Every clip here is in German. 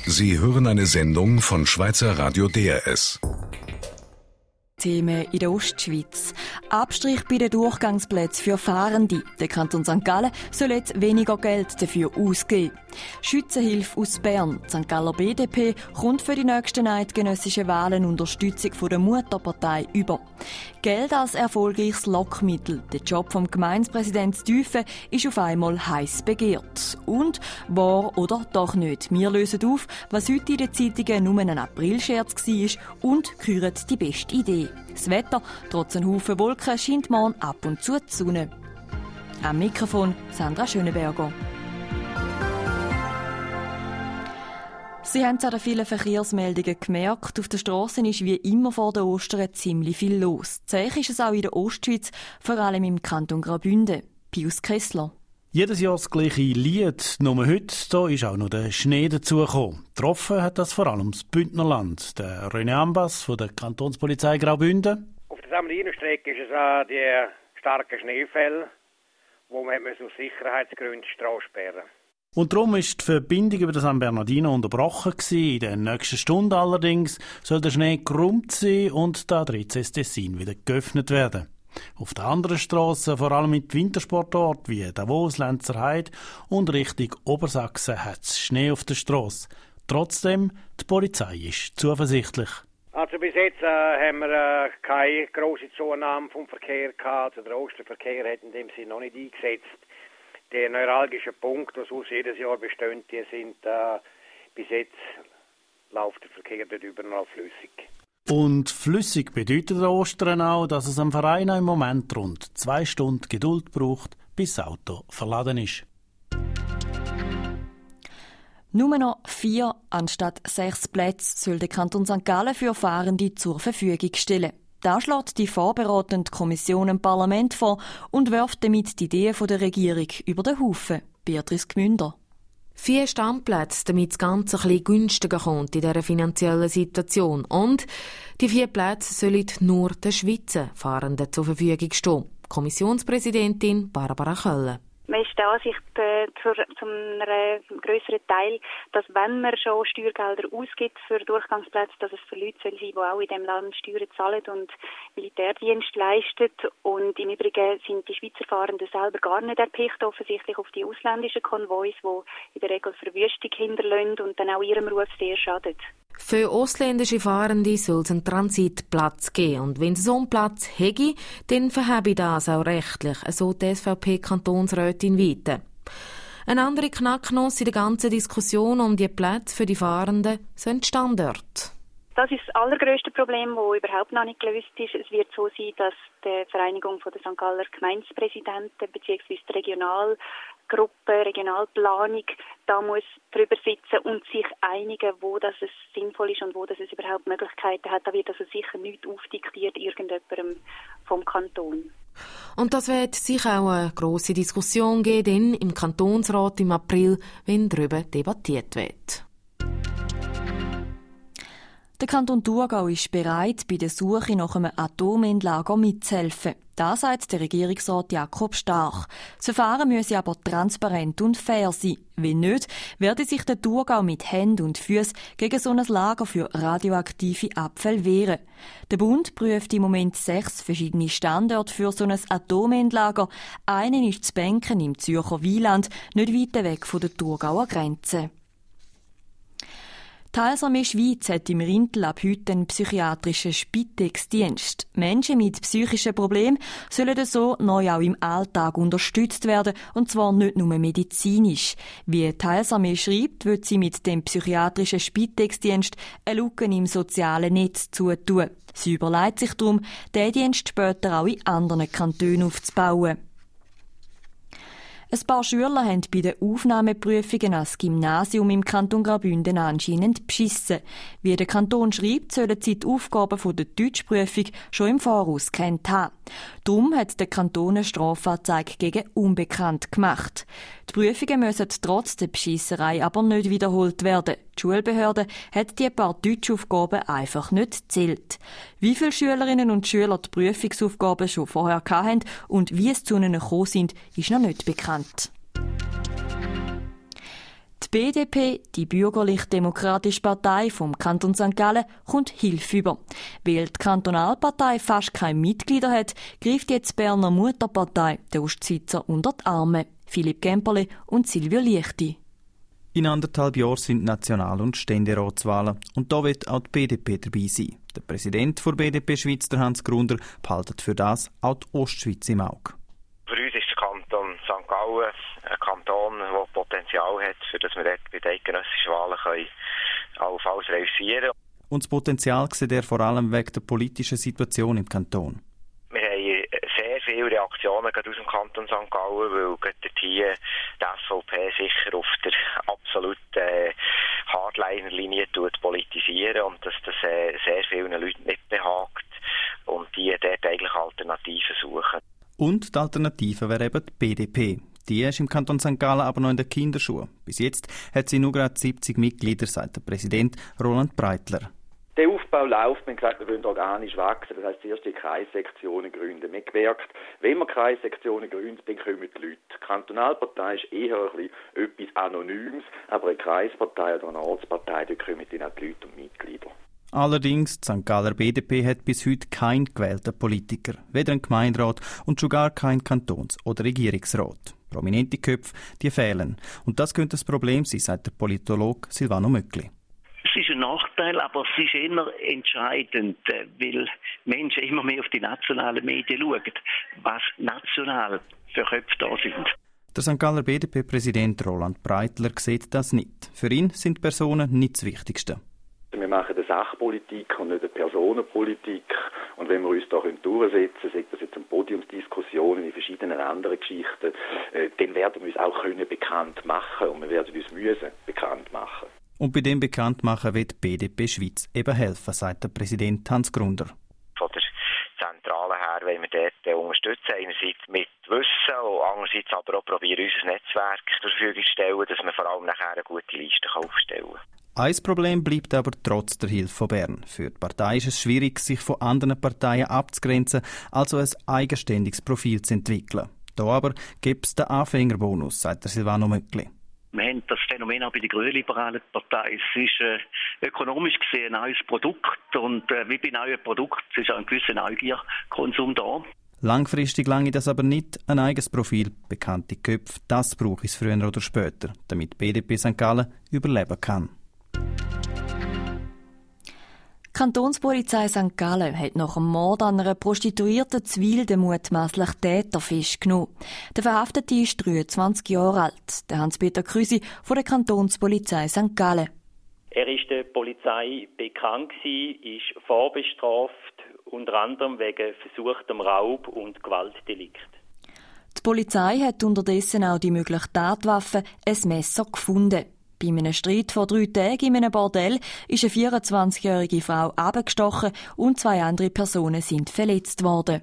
Sie hören eine Sendung von Schweizer Radio DRS. Themen in der Ostschweiz. Abstrich bei den Durchgangsplätzen für Fahrende. Der Kanton St. Gallen soll jetzt weniger Geld dafür ausgeben. Schützenhilfe aus Bern. Die St. Galler BDP kommt für die nächsten eidgenössischen Wahlen Unterstützung von der Mutterpartei über. Geld als erfolgreiches Lockmittel. Der Job vom Gemeindepräsidenten Tüfe ist auf einmal heiß begehrt. Und wahr oder doch nicht? Wir lösen auf, was heute in den Zeitungen nur ein Aprilscherz war und küren die beste Idee. Das Wetter, trotz ein Haufen Wolken, scheint morgen ab und zu die Sonne. Am Mikrofon Sandra Schöneberger. Sie haben es an den vielen Verkehrsmeldungen gemerkt, auf den Strassen ist wie immer vor den Ostern ziemlich viel los. Zäh ist es auch in der Ostschweiz, vor allem im Kanton Graubünden. Pius Kessler. Jedes Jahr das gleiche Lied, nur heute da ist auch noch der Schnee dazugekommen. Getroffen hat das vor allem das Bündnerland. Der René Ambas von der Kantonspolizei Graubünden. Auf der Samlinstrecke ist es auch die starken Schneefälle, wo man aus Sicherheitsgründen die Straße sperren. Und darum ist die Verbindung über den San Bernardino unterbrochen gewesen. In der nächsten Stunde allerdings soll der Schnee geräumt sein und der A13 Tessin wieder geöffnet werden. Auf der anderen Strasse, vor allem mit Wintersportorten wie Davos, Lenzerheide und Richtung Obersachsen, hat es Schnee auf der Strasse. Trotzdem, die Polizei ist zuversichtlich. Also bis jetzt haben wir keine grosse Zunahme vom Verkehr gehabt. Also der Osterverkehr hat in dem Sinne noch nicht eingesetzt. Die neuralgischen Punkte, die sonst jedes Jahr bestehen, die sind bis jetzt läuft der Verkehr dort überall flüssig. Und flüssig bedeutet der Ostern auch, dass es am Verein im Moment rund 2 Stunden Geduld braucht, bis das Auto verladen ist. Nur noch 4 anstatt 6 Plätze soll der Kanton St. Gallen für Fahrende zur Verfügung stellen. Das schlägt die vorberatende Kommission im Parlament vor und wirft damit die Ideen der Regierung über den Haufen. Beatrice Gmünder. 4 Standplätze, damit das Ganze ein bisschen günstiger kommt in dieser finanziellen Situation. Und die 4 Plätze sollen nur den Schweizer Fahrenden zur Verfügung stehen. Kommissionspräsidentin Barbara Kölle. Man ist der Ansicht zum grösseren Teil, dass wenn man schon Steuergelder ausgibt für Durchgangsplätze, dass es für Leute sein soll, die auch in diesem Land Steuern zahlen und Militärdienst leisten. Und im Übrigen sind die Schweizer Fahrenden selber gar nicht erpicht, offensichtlich auf die ausländischen Konvois, die in der Regel Verwüstung hinterlassen und dann auch ihrem Ruf sehr schadet. Für ausländische Fahrende soll es einen Transitplatz geben. Und wenn es so einen Platz hätte, dann verhebe das auch rechtlich, so die SVP-Kantonsrätin weiter. Eine andere Knacknuss in der ganzen Diskussion um die Plätze für die Fahrenden sind die Standorte. Das ist das allergrösste Problem, das überhaupt noch nicht gelöst ist. Es wird so sein, dass die Vereinigung der St. Galler Gemeindepräsidenten bzw. die Regionalplanung da muss drüber sitzen und sich einigen, wo das es sinnvoll ist und wo das es überhaupt Möglichkeiten hat. Da wird also sicher nichts aufdiktiert irgendjemandem vom Kanton. Und das wird sicher auch eine grosse Diskussion geben, im Kantonsrat im April, wenn darüber debattiert wird. Der Kanton Thurgau ist bereit, bei der Suche nach einem Atomendlager mitzuhelfen. Das sagt der Regierungsrat Jakob Starch. Das Verfahren müsse aber transparent und fair sein. Wenn nicht, werde sich der Thurgau mit Händen und Füßen gegen so ein Lager für radioaktive Abfälle wehren. Der Bund prüft im Moment 6 verschiedene Standorte für so ein Atomendlager. Einen ist zu Benken im Zürcher Wieland, nicht weit weg von der Thurgauer Grenze. Die Heilsarmee Schweiz hat im Rintel ab heute einen psychiatrischen Spitex-Dienst. Menschen mit psychischen Problemen sollen so neu auch im Alltag unterstützt werden, und zwar nicht nur medizinisch. Wie die Heilsarmee schreibt, wird sie mit dem psychiatrischen Spitex-Dienst eine Lücke im sozialen Netz zutun. Sie überlegt sich darum, diesen Dienst später auch in anderen Kantonen aufzubauen. Ein paar Schüler haben bei den Aufnahmeprüfungen ans Gymnasium im Kanton Graubünden anscheinend beschissen. Wie der Kanton schreibt, sollen sie die Aufgaben der Deutschprüfung schon im Voraus kennt haben. Darum hat der Kanton eine Strafanzeige gegen Unbekannt gemacht. Die Prüfungen müssen trotz der Beschisserei aber nicht wiederholt werden. Die Schulbehörde hat die paar Deutschaufgaben einfach nicht gezählt. Wie viele Schülerinnen und Schüler die Prüfungsaufgaben schon vorher hatten und wie es zu ihnen gekommen sind, ist noch nicht bekannt. Die BDP, die bürgerlich-demokratische Partei vom Kanton St. Gallen, kommt Hilfe über. Weil die Kantonalpartei fast keine Mitglieder hat, greift jetzt die Berner Mutterpartei den Ostsitzer unter die Arme. Philipp Gemperle und Silvio Liechti. In 1,5 Jahren sind National- und Ständeratswahlen und da wird auch die BDP dabei sein. Der Präsident der BDP Schweiz, der Hans Grunder, behaltet für das auch die Ostschweiz im Auge. Für uns ist der Kanton St. Gallen ein Kanton, der Potenzial hat, für das wir dort bei den eidgenössischen Wahlen allenfalls realisieren können. Und das Potenzial sieht er vor allem wegen der politischen Situation im Kanton. Wir haben sehr viele Reaktionen gerade aus dem Kanton St. Gallen, weil gerade hier die SVP sicher auf der absoluten Hardliner-Linie politisieren und dass das sehr vielen Leuten nicht behagt und die dort eigentlich Alternativen suchen. Und die Alternative wäre eben die BDP. Die ist im Kanton St. Gallen aber noch in den Kinderschuhen. Bis jetzt hat sie nur gerade 70 Mitglieder, sagt der Präsident Roland Breitler. Der Aufbau läuft, wir haben gesagt, wir wollen organisch wachsen, das heisst zuerst die Kreissektionen gründen. Wir haben gemerkt, wenn wir Kreissektionen gründen, dann kommen die Leute. Die Kantonalpartei ist eher ein bisschen etwas Anonymes, aber eine Kreispartei oder eine Ortspartei, da kommen dann auch die Leute und Mitglieder. Allerdings, die St. Galler BDP hat bis heute keinen gewählten Politiker, weder einen Gemeinderat und schon gar keinen Kantons- oder Regierungsrat. Prominente Köpfe, die fehlen. Und das könnte das Problem sein, sagt der Politologe Silvano Möckli. Es ist ein Nachteil, aber es ist eher entscheidend, weil Menschen immer mehr auf die nationalen Medien schauen, was national für Köpfe da sind. Der St. Galler BDP-Präsident Roland Breitler sieht das nicht. Für ihn sind Personen nicht das Wichtigste. Wir machen eine Sachpolitik und nicht eine Personenpolitik. Und wenn wir uns da durchsetzen können, sei das jetzt eine Podiumsdiskussion in verschiedenen anderen Geschichten, dann werden wir uns auch bekannt machen und wir werden uns müssen bekannt machen. Und bei dem Bekanntmachen wird die BDP Schweiz eben helfen, sagt der Präsident Hans Grunder. Von der Zentrale her wollen wir dort unterstützen, einerseits mit Wissen und andererseits aber auch probieren, unser Netzwerk zur Verfügung zu stellen, dass wir vor allem nachher eine gute Liste aufstellen kann. Ein Problem bleibt aber trotz der Hilfe von Bern. Für die Partei ist es schwierig, sich von anderen Parteien abzugrenzen, also ein eigenständiges Profil zu entwickeln. Da aber gibt es den Anfängerbonus, sagt der Silvano Möckli. Wir haben das Phänomen auch bei der grünliberalen Partei. Es ist ökonomisch gesehen ein neues Produkt und wie bei neuen Produkten ist auch ein gewisser Neugierkonsum da. Langfristig lange das aber nicht, ein eigenes Profil, bekannte Köpfe, das braucht es früher oder später, damit die BDP St. Gallen überleben kann. Die Kantonspolizei St. Gallen hat nach dem Mord an einer Prostituierten zu Wil den mutmaßlichen Täter festgenommen. Der Verhaftete ist 23 Jahre alt, der Hans-Peter Krüsi von der Kantonspolizei St. Gallen. Er ist der Polizei bekannt gewesen, ist vorbestraft, unter anderem wegen versuchtem Raub und Gewaltdelikt. Die Polizei hat unterdessen auch die mögliche Tatwaffe, ein Messer, gefunden. Bei einem Streit vor 3 Tagen in einem Bordell ist eine 24-jährige Frau abgestochen und 2 andere Personen sind verletzt worden.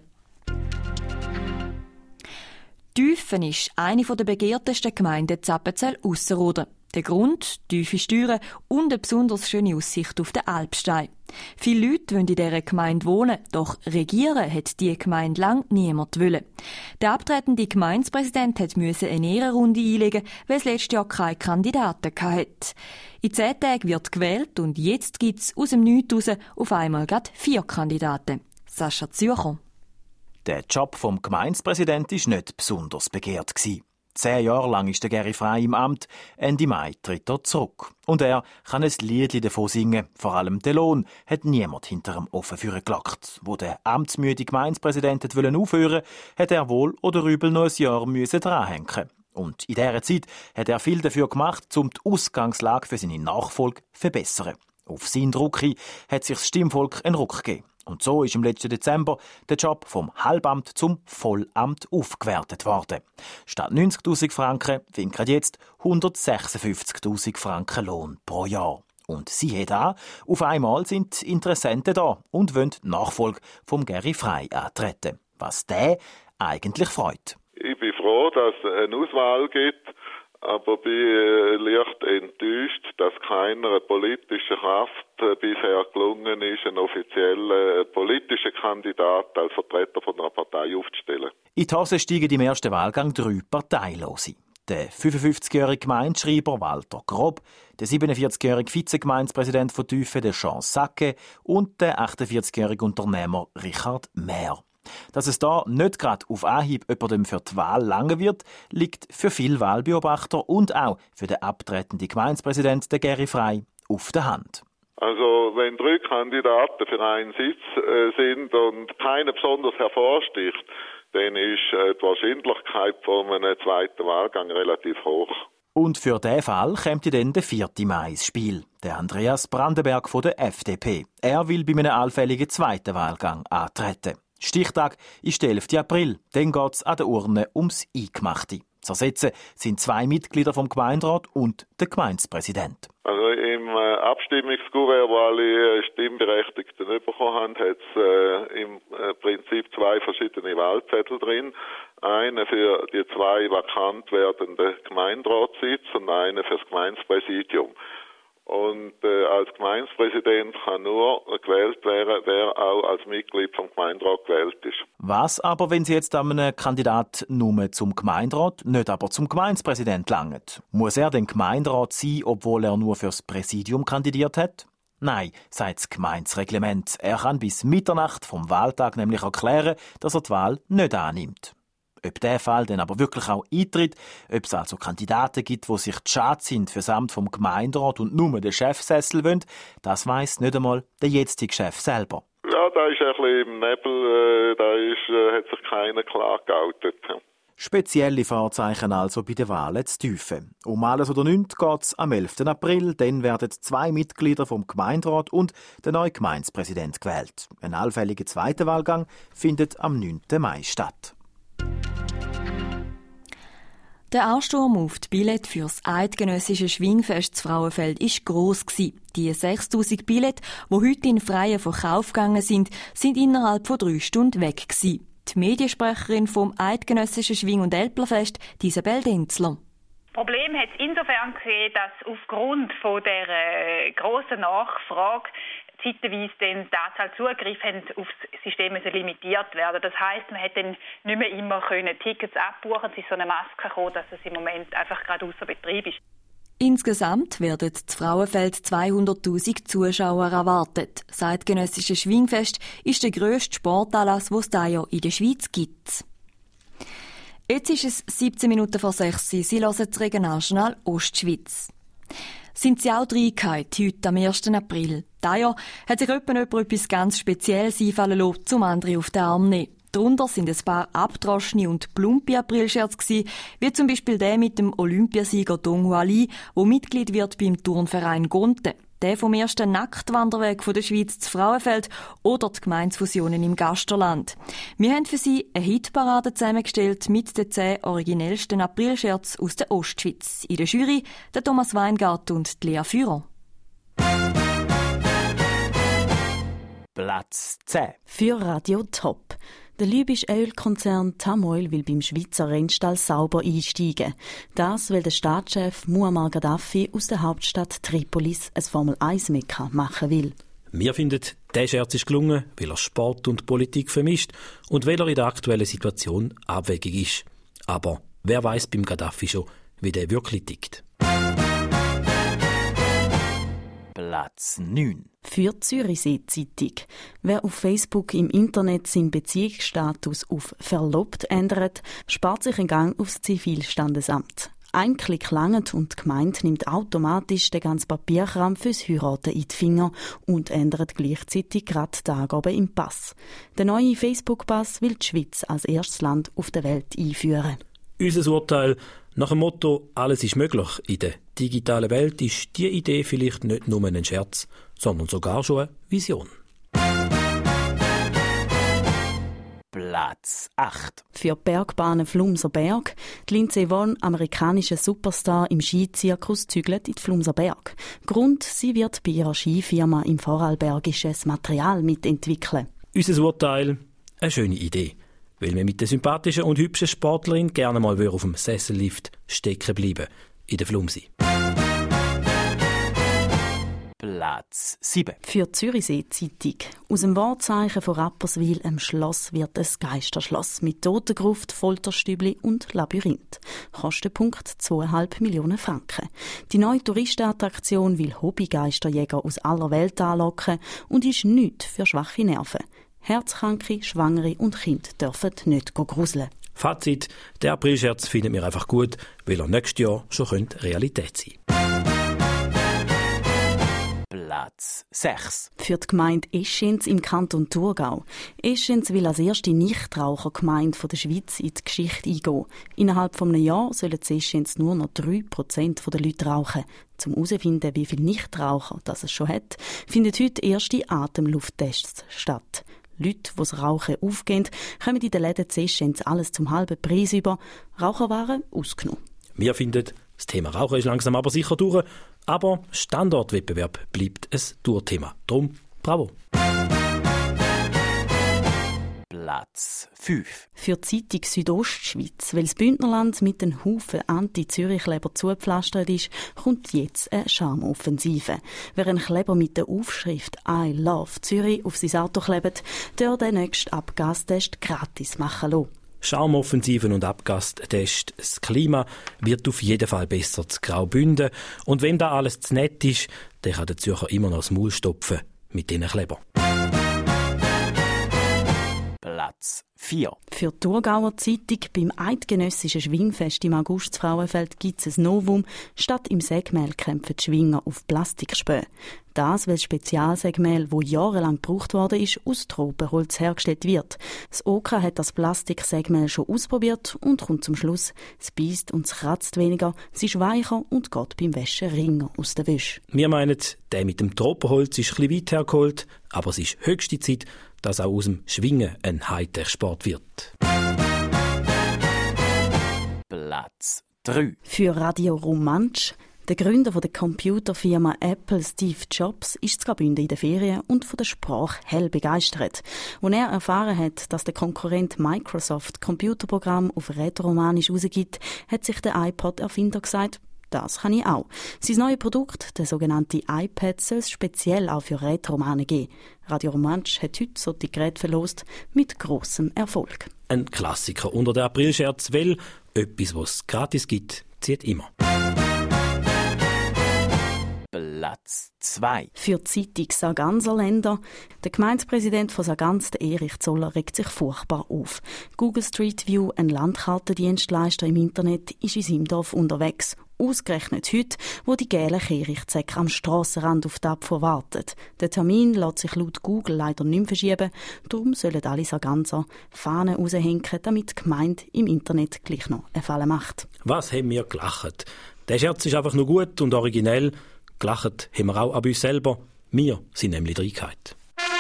Tüfen ist eine der begehrtesten Gemeinden Zappenzell-Ausserrhoden. Der Grund, tiefe Steuern und eine besonders schöne Aussicht auf den Alpstein. Viele Leute wollen in dieser Gemeinde wohnen, doch regieren hat die Gemeinde lang niemand wollen. Der abtretende Gemeindepräsident musste eine Ehrenrunde einlegen, weil es letztes Jahr keine Kandidaten hatte. In 10 Tagen wird gewählt und jetzt gibt es aus dem Nichts raus auf einmal gerade 4 Kandidaten. Sascha Zürcher. Der Job vom Gemeindepräsidenten war nicht besonders begehrt. 10 Jahre lang ist der Geri Frey im Amt, Ende Mai tritt er zurück. Und er kann ein Liedli davon singen. Vor allem den Lohn hat niemand hinter dem Ofen gelockt. Wo der amtsmüde Gemeindepräsident aufhören wollte, hat er wohl oder übel noch ein Jahr dranhängen. Und in dieser Zeit hat er viel dafür gemacht, um die Ausgangslage für seine Nachfolge zu verbessern. Auf seinen Druck hin hat sich das Stimmvolk einen Ruck gegeben. Und so ist im letzten Dezember der Job vom Halbamt zum Vollamt aufgewertet worden. Statt 90'000 Franken findet gerade jetzt 156'000 Franken Lohn pro Jahr. Und siehe da, auf einmal sind Interessenten da und wollen die Nachfolge vom Geri Frey antreten. Was der eigentlich freut. Ich bin froh, dass es eine Auswahl gibt. Aber bin leicht enttäuscht, dass keiner politischer Kraft bisher gelungen ist, einen offiziellen politischen Kandidat als Vertreter von einer Partei aufzustellen. In die Hose steigen im ersten Wahlgang 3 Parteilose. Der 55-jährige Gemeindeschreiber Walter Grob, der 47-jährige Vizegemeinspräsident von Tüfe, der Jean Sacke und der 48-jährige Unternehmer Richard Mehr. Dass es da nicht gerade auf Anhieb jemandem für die Wahl lange wird, liegt für viele Wahlbeobachter und auch für den abtretenden Gemeindepräsidenten, den Geri Frey, auf der Hand. Also wenn 3 Kandidaten für einen Sitz sind und keiner besonders hervorsticht, dann ist die Wahrscheinlichkeit von einem zweiten Wahlgang relativ hoch. Und für diesen Fall kommt dann der 4. Mai ins Spiel. Der Andreas Brandenberg von der FDP. Er will bei einem allfälligen zweiten Wahlgang antreten. Stichtag ist der 11. April. Dann geht es an der Urne ums Eingemachte. Zu ersetzen sind 2 Mitglieder vom Gemeinderat und der Gemeindepräsident. Also im Abstimmungskuvert, wo alle Stimmberechtigten bekommen haben, hat es im Prinzip 2 verschiedene Wahlzettel drin. Einen für die 2 vakant werdenden Gemeinderatssitze und einen für das Gemeindepräsidium. Und als Gemeindepräsident kann nur gewählt werden, wer auch als Mitglied vom Gemeinderat gewählt ist. Was aber, wenn Sie jetzt einem Kandidat nur zum Gemeinderat, nicht aber zum Gemeindepräsident langt? Muss er den Gemeinderat sein, obwohl er nur fürs Präsidium kandidiert hat? Nein, sagt das Gemeindereglement. Er kann bis Mitternacht vom Wahltag nämlich erklären, dass er die Wahl nicht annimmt. Ob der Fall dann aber wirklich auch eintritt, ob es also Kandidaten gibt, die sich schade sind für das Amt vom Gemeinderat und nur den Chefsessel wollen, das weiss nicht einmal der jetzige Chef selber. Ja, da ist ein bisschen im Nebel, hat sich keiner klar geoutet. Spezielle Vorzeichen also bei den Wahlen zu Tüfe. Um alles oder nichts geht es am 11. April. Dann werden 2 Mitglieder vom Gemeinderat und der neue Gemeindepräsident gewählt. Ein allfälliger zweiter Wahlgang findet am 9. Mai statt. Der Ansturm auf die Billette für das eidgenössische Schwingfest zu Frauenfeld war gross. Die 6000 Billette, die heute in freien Verkauf gegangen sind innerhalb von 3 Stunden weg gewesen. Die Mediensprecherin vom eidgenössischen Schwing- und Älplerfest, Isabel Denzler. Das Problem hat es insofern gesehen, dass aufgrund von der grossen Nachfrage zeitweise dann die Anzahl Zugriffe auf das System limitiert werden. Das heisst, man hätte dann nicht mehr immer Tickets abbuchen. Es ist so eine Maske gekommen, dass es im Moment einfach gerade ausser Betrieb ist. Insgesamt werden zu Frauenfeld 200'000 Zuschauer erwartet. Das eidgenössische Schwingfest ist der grösste Sportanlass, den es dieses Jahr in der Schweiz gibt. Jetzt ist es 17 Minuten vor 6 Uhr. Sie hören das Regionaljournal Ostschweiz. Sind Sie auch reingehauen, heute am 1. April? Dieses Jahr hat sich jemand etwas ganz Spezielles einfallen lassen, zum anderen auf den Arm nehmen. Darunter sind ein paar abgedroschene und plumpe Aprilscherze gewesen, wie zum Beispiel der mit dem Olympiasieger Dong Hua Lee, der Mitglied wird beim Turnverein Gonte, der vom ersten Nacktwanderweg der Schweiz zu Frauenfeld oder die Gemeindefusionen im Gasterland. Wir haben für Sie eine Hitparade zusammengestellt mit den 10 originellsten Aprilscherzen aus der Ostschweiz. In der Jury der Thomas Weingart und die Lea Führer. Platz 10. Für Radio Top. Der libysche Ölkonzern Tamoil will beim Schweizer Rennstall sauber einsteigen. Das, weil der Staatschef Muammar Gaddafi aus der Hauptstadt Tripolis ein Formel-1-Mekka machen will. Wir finden, der Scherz ist gelungen, weil er Sport und Politik vermischt und weil er in der aktuellen Situation abwegig ist. Aber wer weiß beim Gaddafi schon, wie der wirklich tickt. Platz 9. Für die Zürichsee-Zeitung. Wer auf Facebook im Internet seinen Beziehungsstatus auf «verlobt» ändert, spart sich einen Gang aufs Zivilstandesamt. Ein Klick langt und die Gemeinde nimmt automatisch den ganzen Papierkram fürs Heiraten in die Finger und ändert gleichzeitig gerade die Angaben im Pass. Der neue Facebook-Pass will die Schweiz als erstes Land auf der Welt einführen. Unser Urteil nach dem Motto «Alles ist möglich» in der digitalen Welt ist die Idee vielleicht nicht nur ein Scherz, sondern sogar schon eine Vision. Platz 8. Für die Bergbahnen Flumser Berg. Die Lindsey Vonn, amerikanische Superstar im Skizirkus, zügelt in die Flumser Berg. Grund, sie wird bei ihrer Skifirma im Vorarlbergisches Material mitentwickeln. Unser Urteil, eine schöne Idee, weil wir mit der sympathischen und hübschen Sportlerin gerne mal auf dem Sessellift stecken bleiben in der Flumsi. Platz 7. Für die Zürichsee-Zeitung. Aus dem Wahrzeichen von Rapperswil, einem Schloss, wird ein Geisterschloss mit Totengruft, Folterstübli und Labyrinth. Kostenpunkt 2,5 Millionen Franken. Die neue Touristenattraktion will Hobbygeisterjäger aus aller Welt anlocken und ist nichts für schwache Nerven. Herzkranke, Schwangere und Kinder dürfen nicht gruseln. Fazit: Der Aprilscherz finden wir einfach gut, weil er nächstes Jahr schon Realität sein könnte. Platz 6. Für die Gemeinde Eschenz im Kanton Thurgau. Eschenz will als erste Nichtrauchergemeinde der Schweiz in die Geschichte eingehen. Innerhalb von einem Jahr sollen in Eschenz nur noch 3% der Leute rauchen. Zum herauszufinden, wie viele Nichtraucher das es schon hat, finden heute erste Atemlufttests statt. Leute, die das Rauchen aufgehen, kommen in den Läden in Eschenz alles zum halben Preis über. Raucherwaren ausgenommen. Wir finden, das Thema Rauchen ist langsam aber sicher durch, aber Standortwettbewerb bleibt ein Tourthema. Drum, bravo. Platz 5. Für die Zeitung Südostschweiz, weil das Bündnerland mit einem Haufen Anti-Zürich-Kleber zugepflastert ist, kommt jetzt eine Charmoffensive. Wer einen Kleber mit der Aufschrift «I love Zürich» auf sein Auto klebt, darf den nächsten Abgastest gratis machen lassen. Charmoffensiven und Abgastest. Das Klima wird auf jeden Fall besser zu Graubünden. Und wenn da alles zu nett ist, dann kann der Zürcher immer noch das Maul stopfen mit diesen Kleber. Platz 4. Für die Thurgauer Zeitung beim Eidgenössischen Schwingfest im August Frauenfeld gibt es ein Novum. Statt im Sägmehl kämpfen die Schwinger auf Plastikspäne. Das, weil das Spezialsägmehl, das jahrelang gebraucht worden ist, aus Tropenholz hergestellt wird. Das OK hat das Plastiksägmehl schon ausprobiert und kommt zum Schluss, es beisst und es kratzt weniger, es ist weicher und geht beim Waschen ringer aus der Wäsche. Wir meinen, der mit dem Tropenholz ist ein bisschen weit hergeholt, aber es ist höchste Zeit, dass auch aus dem Schwingen ein Hightech-Sport wird. Platz 3. Für Radio Romansch. Der Gründer der Computerfirma Apple, Steve Jobs, ist zu Graubünden in den Ferien und von der Sprache hell begeistert. Als er erfahren hat, dass der Konkurrent Microsoft Computerprogramm auf Rätoromanisch rausgibt, hat sich der iPod-Erfinder gesagt, das kann ich auch. Sein neues Produkt, der sogenannte iPad, soll es speziell auch für Rätoromanen geben. Radio Romansch hat heute solche Geräte verlost, mit grossem Erfolg. Ein Klassiker unter der Aprilscherz, weil etwas, was es gratis gibt, zieht immer. Platz 2. Für die Zeitung Sarganserländer. Der Gemeindepräsident von Sargans, Erich Zoller, regt sich furchtbar auf. Google Street View, ein Landkartendienstleister im Internet, ist in seinem Dorf unterwegs. Ausgerechnet heute, wo die gelben Kehrichtsäcke am Strassenrand auf die Abfuhr warten. Der Termin lässt sich laut Google leider nicht mehr verschieben. Darum sollen alle Sarganser Fahnen raushängen, damit die Gemeinde im Internet gleich noch einen Fall macht. Was haben wir gelacht? Der Scherz ist einfach nur gut und originell. Gelacht haben wir auch an uns selber. Wir sind nämlich Dreigheit.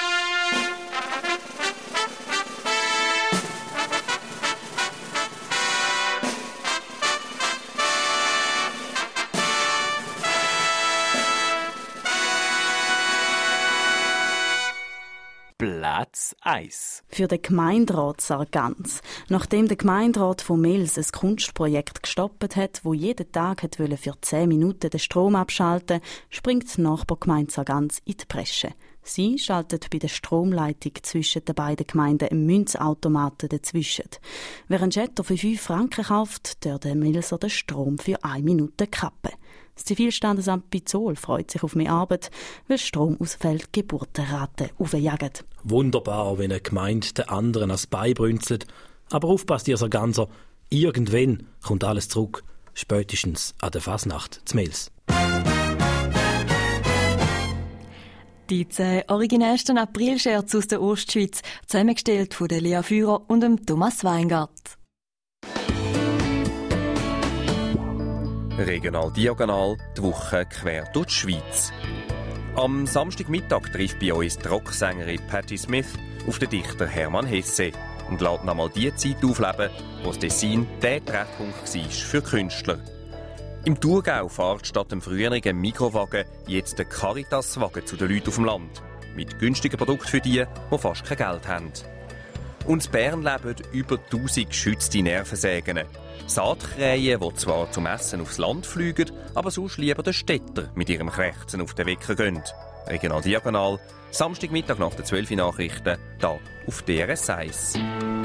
Platz 1. Für den Gemeinderat Sargans. Nachdem der Gemeinderat von Mels ein Kunstprojekt gestoppt hat, wo jeden Tag für 10 Minuten den Strom abschalten, springt die Nachbargemeinde Sargans in die Bresche. Sie schaltet bei der Stromleitung zwischen den beiden Gemeinden einen Münzautomaten dazwischen. Wer einen Jetter für 5 Franken kauft, darf der Melser den Strom für 1 Minute kappen. Das Zivilstandesamt Bizol freut sich auf mehr Arbeit, weil Stromausfälle die Geburtenrate aufjagen. Wunderbar, wenn eine Gemeinde den anderen ans Bein brünzelt. Aber aufpasst ihr Sarganser, irgendwann kommt alles zurück. Spätestens an der Fasnacht zu Mels. Die 10 originellsten Aprilscherze aus der Ostschweiz, zusammengestellt von Lea Führer und dem Thomas Weingart. Regional Diagonal, die Woche quer durch die Schweiz. Am Samstagmittag trifft bei uns die Rocksängerin Patti Smith auf den Dichter Hermann Hesse und lässt nochmal die Zeit aufleben, wo das Tessin der Treffpunkt war für Künstler. Im Thurgau fährt statt dem früheren Mikrowagen jetzt der Caritas-Wagen zu den Leuten auf dem Land. Mit günstigen Produkten für die fast kein Geld haben. Und in Bern leben über 1000 geschützte Nervensägen. Saatkrähen, die zwar zum Essen aufs Land fliegen, aber sonst lieber den Städter mit ihrem Krächzen auf den Wecker gehen. Regional Diagonal, Samstagmittag nach den 12 Nachrichten, hier auf DRS 1.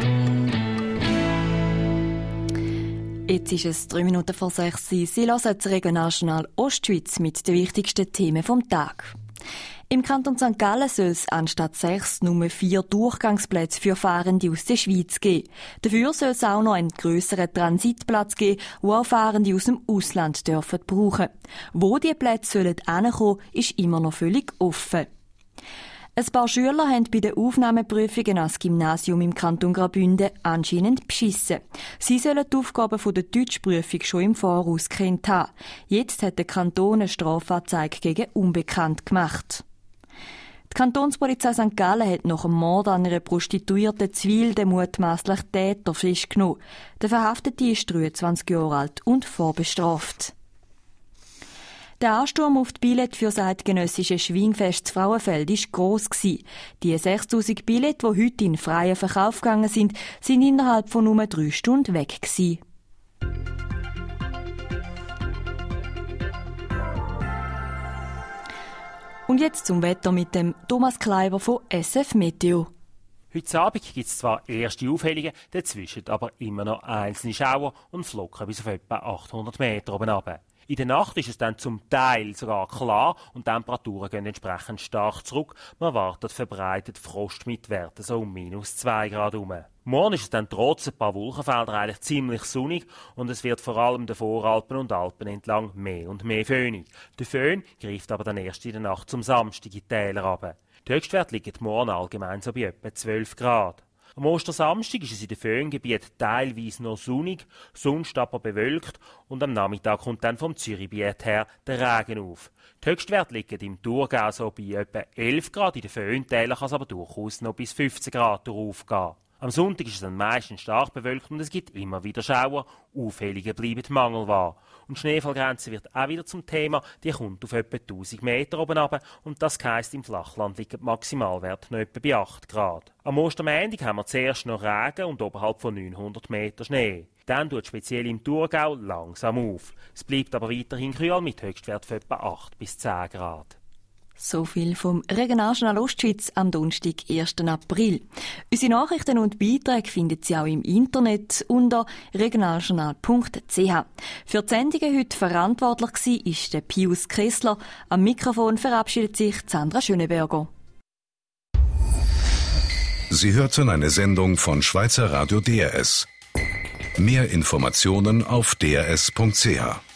Jetzt ist es 3 Minuten vor 6 Uhr. Sie hören das Regionaljournal Ostschweiz mit den wichtigsten Themen vom Tag. Im Kanton St. Gallen soll es anstatt 6 nur 4 Durchgangsplätze für Fahrende aus der Schweiz geben. Dafür soll es auch noch einen grösseren Transitplatz geben, wo auch Fahrende aus dem Ausland dürfen brauchen. Wo diese Plätze hinkommen sollen, ist immer noch völlig offen. Ein paar Schüler haben bei den Aufnahmeprüfungen ans Gymnasium im Kanton Graubünden anscheinend beschissen. Sie sollen die Aufgaben der Deutschprüfung schon im Voraus kennt haben. Jetzt hat der Kanton eine Strafanzeige gegen Unbekannt gemacht. Die Kantonspolizei St. Gallen hat nach dem Mord an einer Prostituierten Zwil den mutmaßlichen Täter festgenommen. Der Verhaftete ist 23 Jahre alt und vorbestraft. Der Ansturm auf die Billette für das eidgenössische Schwingfest zu Frauenfeld war gross. Die 6000 Billette, die heute in freien Verkauf gegangen sind innerhalb von nur 3 Stunden weg gewesen. Und jetzt zum Wetter mit dem Thomas Kleiber von SF Meteo. Heute Abend gibt es zwar erste Aufhellungen, dazwischen aber immer noch einzelne Schauer und Flocken bis auf etwa 800 Meter oben runter. In der Nacht ist es dann zum Teil sogar klar und die Temperaturen gehen entsprechend stark zurück. Man erwartet verbreitet Frost mit Werten so um -2 Grad herum. Morgen ist es dann trotz ein paar Wolkenfelder eigentlich ziemlich sonnig und es wird vor allem den Voralpen und Alpen entlang mehr und mehr föhnig. Der Föhn greift aber dann erst in der Nacht zum Samstag in die Täler runter. Die Höchstwerte liegen morgen allgemein so bei etwa 12 Grad. Am Ostersamstag ist es in den Föhngebieten teilweise noch sonnig, sonst aber bewölkt und am Nachmittag kommt dann vom Zürichgebiet her der Regen auf. Die Höchstwerte liegen im Thurgau so bei etwa 11 Grad, in den Föhntälern kann es aber durchaus noch bis 15 Grad hochgehen. Am Sonntag ist es dann meistens stark bewölkt und es gibt immer wieder Schauer, Aufhellungen bleiben mangelbar. Und die Schneefallgrenze wird auch wieder zum Thema, die kommt auf etwa 1000 Meter oben runter und das heisst, im Flachland liegt der Maximalwert noch etwa bei 8 Grad. Am Ostermontag haben wir zuerst noch Regen und oberhalb von 900 Meter Schnee. Dann tut speziell im Thurgau langsam auf. Es bleibt aber weiterhin kühl mit Höchstwert von etwa 8 bis 10 Grad. So viel vom Regionaljournal Ostschweiz am Donnerstag, 1. April. Unsere Nachrichten und Beiträge finden Sie auch im Internet unter regionaljournal.ch. Für die Sendungen heute verantwortlich war der Pius Kessler. Am Mikrofon verabschiedet sich Sandra Schöneberger. Sie hörten eine Sendung von Schweizer Radio DRS. Mehr Informationen auf drs.ch.